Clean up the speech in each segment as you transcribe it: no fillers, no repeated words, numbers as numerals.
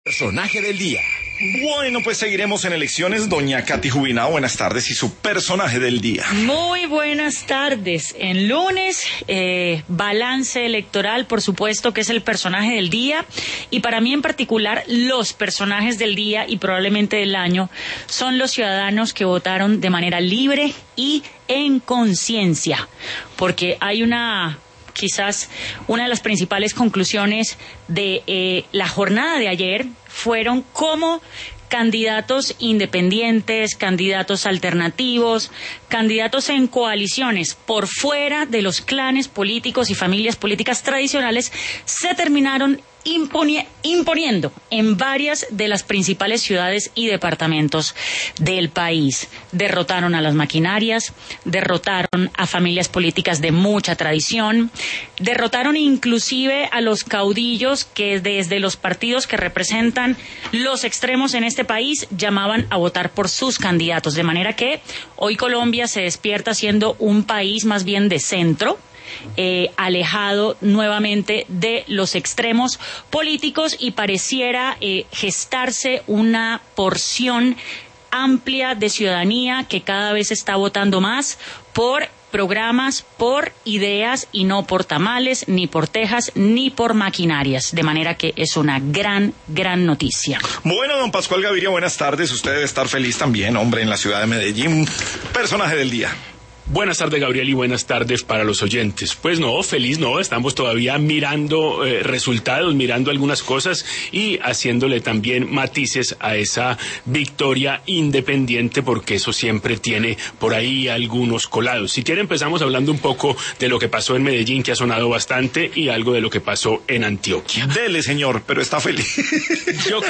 Personaje del día. Bueno, pues seguiremos en elecciones. Doña Katy Jubinao, buenas tardes. Y su personaje del día. Muy buenas tardes. En lunes, balance electoral, por supuesto, que es el personaje del día. Y para mí en particular, los personajes del día y probablemente del año son los ciudadanos que votaron de manera libre y en conciencia. Porque hay quizás una de las principales conclusiones de la jornada de ayer fueron cómo candidatos independientes, candidatos alternativos, candidatos en coaliciones por fuera de los clanes políticos y familias políticas tradicionales se terminaron imponiendo en varias de las principales ciudades y departamentos del país. Derrotaron a las maquinarias, derrotaron a familias políticas de mucha tradición, derrotaron inclusive a los caudillos que desde los partidos que representan los extremos en este país llamaban a votar por sus candidatos. De manera que hoy Colombia se despierta siendo un país más bien de centro, alejado nuevamente de los extremos políticos y pareciera gestarse una porción amplia de ciudadanía que cada vez está votando más por programas, por ideas y no por tamales, ni por tejas, ni por maquinarias. De manera que es una gran noticia. Bueno, don Pascual Gaviria, buenas tardes. Usted debe estar feliz también, hombre, en la ciudad de Medellín. Personaje del día. Buenas tardes, Gabriel, y buenas tardes para los oyentes. Pues no, feliz no, estamos todavía mirando resultados, mirando algunas cosas y haciéndole también matices a esa victoria independiente, porque eso siempre tiene por ahí algunos colados. Si quiere, empezamos hablando un poco de lo que pasó en Medellín, que ha sonado bastante, y algo de lo que pasó en Antioquia. Dele, señor, pero está feliz. Yo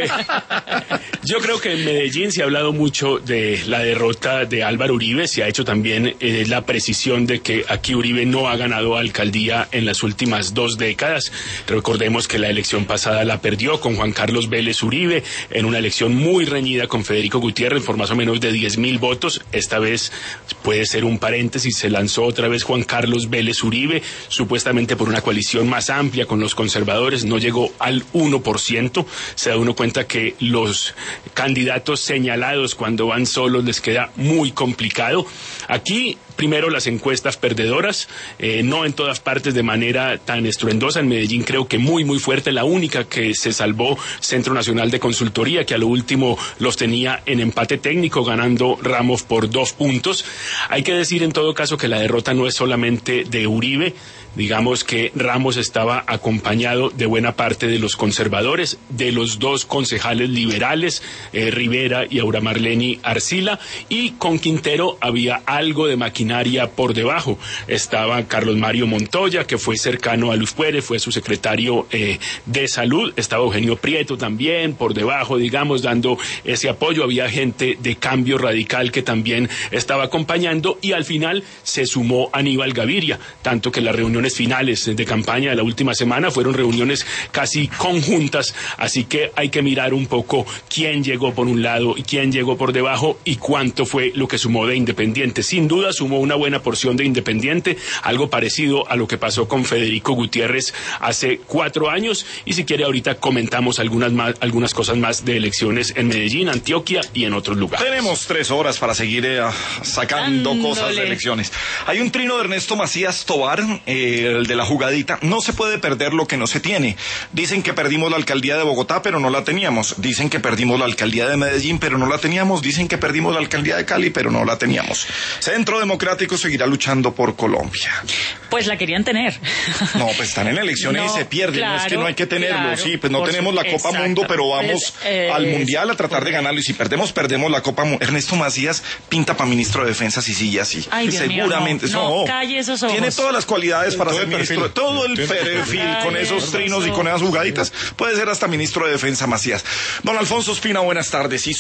creo que en Medellín se ha hablado mucho de la derrota de Álvaro Uribe, se ha hecho también la precisión de que aquí Uribe no ha ganado alcaldía en las últimas 2 décadas. Recordemos que la elección pasada la perdió con Juan Carlos Vélez Uribe en una elección muy reñida con Federico Gutiérrez por más o menos de 10.000 votos. Esta vez puede ser un paréntesis, se lanzó otra vez Juan Carlos Vélez Uribe, supuestamente por una coalición más amplia con los conservadores, no llegó al 1%. Se da uno cuenta que los candidatos señalados cuando van solos les queda muy complicado. Aquí, primero, las encuestas perdedoras, no en todas partes de manera tan estruendosa. En Medellín creo que muy fuerte. La única que se salvó, Centro Nacional de Consultoría, que a lo último los tenía en empate técnico, ganando Ramos por 2 puntos. Hay que decir en todo caso que la derrota no es solamente de Uribe. Digamos que Ramos estaba acompañado de buena parte de los conservadores, de los 2 concejales liberales, Rivera y Aura Marleni Arcila, y con Quintero había algo de maquinaria por debajo. Estaba Carlos Mario Montoya, que fue cercano a Luz Pérez, fue su secretario de Salud. Estaba Eugenio Prieto también por debajo, digamos, dando ese apoyo. Había gente de Cambio Radical que también estaba acompañando, y al final se sumó Aníbal Gaviria, tanto que las reuniones finales de campaña de la última semana fueron reuniones casi conjuntas, así que hay que mirar un poco quién llegó por un lado y quién llegó por debajo y cuánto fue lo que sumó de Independiente. Sin duda sumó una buena porción de Independiente, algo parecido a lo que pasó con Federico Gutiérrez hace 4 años, y si quiere ahorita comentamos algunas cosas más de elecciones en Medellín, Antioquia y en otros lugares. Tenemos 3 horas para seguir sacando cosas de elecciones. Hay un trino de Ernesto Macías Tovar, el de la jugadita. No se puede perder lo que no se tiene. Dicen que perdimos la alcaldía de Bogotá, pero no la teníamos. Dicen que perdimos la alcaldía de Medellín, pero no la teníamos. Dicen que perdimos la alcaldía de Cali, pero no la teníamos. Centro Democrático seguirá luchando por Colombia. Pues la querían tener. No, pues están en elecciones y se pierden. Claro, no es que no hay que tenerlo. Claro, sí, pues no tenemos la Copa Mundo, pero vamos al Mundial a tratar de ganarlo. Y si perdemos la Copa Mundo. Ernesto Macías pinta para ministro de Defensa si sigue así. Ay, Dios seguramente. Mío, no, calle esos ojos. Tiene todas las cualidades para ser ministro. Todo el perfil con esos trinos y con esas jugaditas. Puede ser hasta ministro de Defensa Macías. Don Alfonso Espina, buenas tardes.